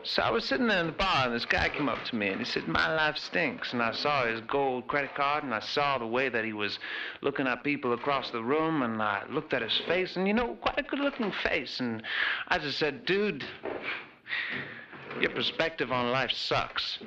So I was sitting there in the bar, and this guy came up to me, and he said, "My life stinks." And I saw his gold credit card, and I saw the way that he was looking at people across the room, and I looked at his face, and, quite a good-looking face. And I just said, "Dude, your perspective on life sucks."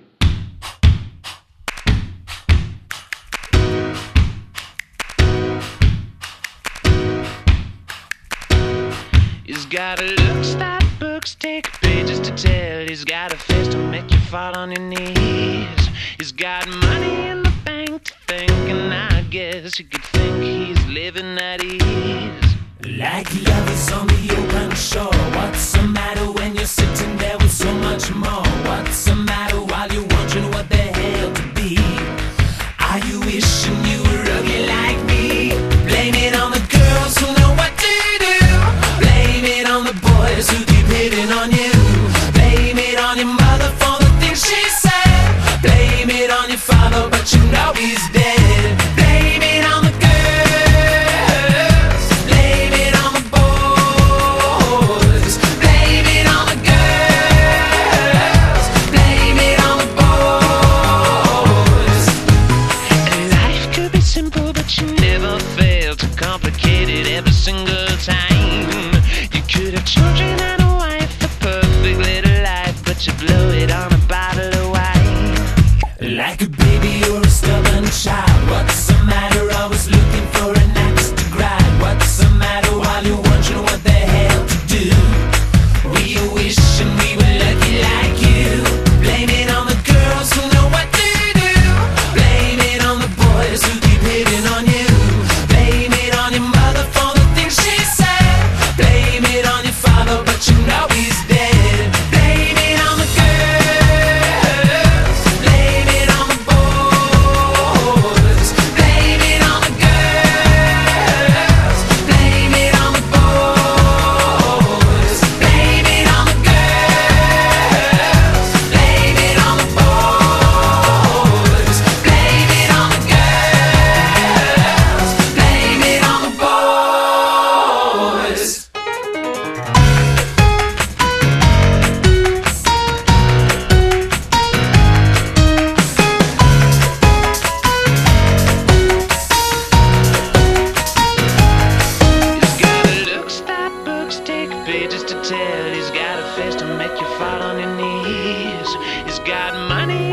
He's got a looks that books take pages to tell. He's got a face to make you fall on your knees. He's got money in the bank to think, and I guess you could think he's living at ease. Like love is on the open shore. What's the matter when you're sitting there with so much more? What's the matter while you're wondering what the hell to be? Are you wishing you were ugly like me? Blame it on the girls who know what to do. Blame it on the boys who keep hitting on you. Blame it on your mother for the things she said. Blame it on your father, but you know he's dead. Blame it on the girls. Blame it on the boys. Blame it on the girls. Blame it on the boys. Life could be simple, but you never fail to complicate it every single time. You could have children and a wife, a perfect little life, but you blow it on a bottle of wine. Like a baby or a stubborn child. What's the matter? Always looking for an axe to grind. What's the matter while you're wondering what the hell to do? We are wishing we were lucky like you. Blame it on the girls who know what to do. Blame it on the boys who keep hitting on you. Blame it on your mother for the things she said. Blame it on your father, but you know he's dead. Blame it on the girls. Blame it on the boys. Blame it on the girls. Blame it on the boys. Blame it on the girls. Blame it on the boys. Blame it on the girls. Blame it on the boys. He's got a looks that books take pages to tell. He's got a face to make you fall on your knees. He's got money